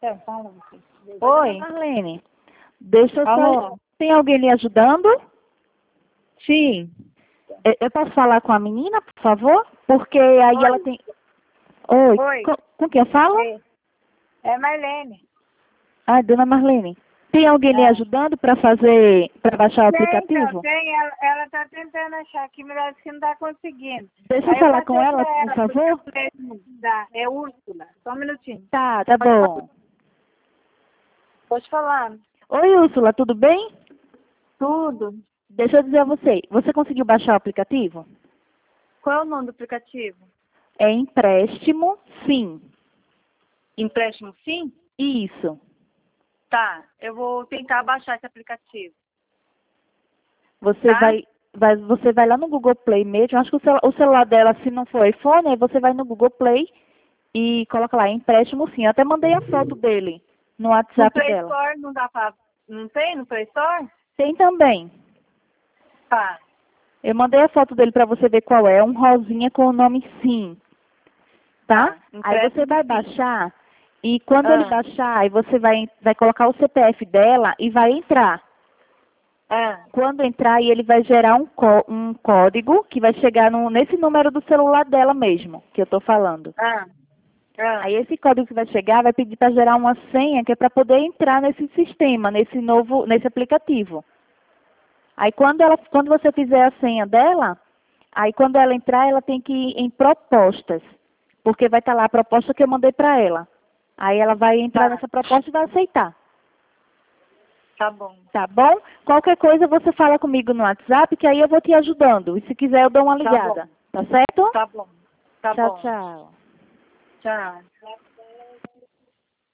Oi, Marlene. Deixa eu só... Alô? Tem alguém lhe ajudando? Sim. Eu posso falar com a menina, por favor? Porque aí ela tem... Oi. Oi. Com quem eu falo? É Marlene. Ah, dona Marlene. Tem alguém lhe ajudando para baixar o aplicativo? Tem. Ela tá tentando achar aqui, mas ela disse que não tá conseguindo. Deixa eu falar com ela, por favor. É Úrsula. Só um minutinho. Tá bom. Pode falar. Oi, Úrsula, tudo bem? Tudo. Deixa eu dizer a você. Você conseguiu baixar o aplicativo? Qual é o nome do aplicativo? É empréstimo, sim. Empréstimo Sim? Isso. Tá. Eu vou tentar baixar esse aplicativo. Você Tá? você vai lá no Google Play mesmo. Eu acho que o celular dela, se não for iPhone, aí você vai no Google Play e coloca lá, empréstimo sim. Eu até mandei a foto dele no No WhatsApp Play dela. Store não dá pra... Não tem no Play Store? Tem também. Tá. Eu mandei a foto dele para você ver qual é. Um rosinha com o nome sim. Tá? Aí você vai baixar e quando ele baixar, aí você vai colocar o CPF dela e vai entrar. Quando entrar, aí ele vai gerar um código que vai chegar nesse número do celular dela mesmo, que eu estou falando. Aí esse código que vai chegar vai pedir para gerar uma senha que é para poder entrar nesse sistema, nesse aplicativo. Aí quando você fizer a senha dela, aí quando ela entrar, ela tem que ir em propostas, porque vai estar lá a proposta que eu mandei para ela. Aí ela vai entrar nessa proposta e vai aceitar. Tá bom. Tá bom? Qualquer coisa você fala comigo no WhatsApp, que aí eu vou te ajudando. E se quiser eu dou uma ligada. Tá certo? Tá bom. Tá Tchau, bom. tchau. Tchau.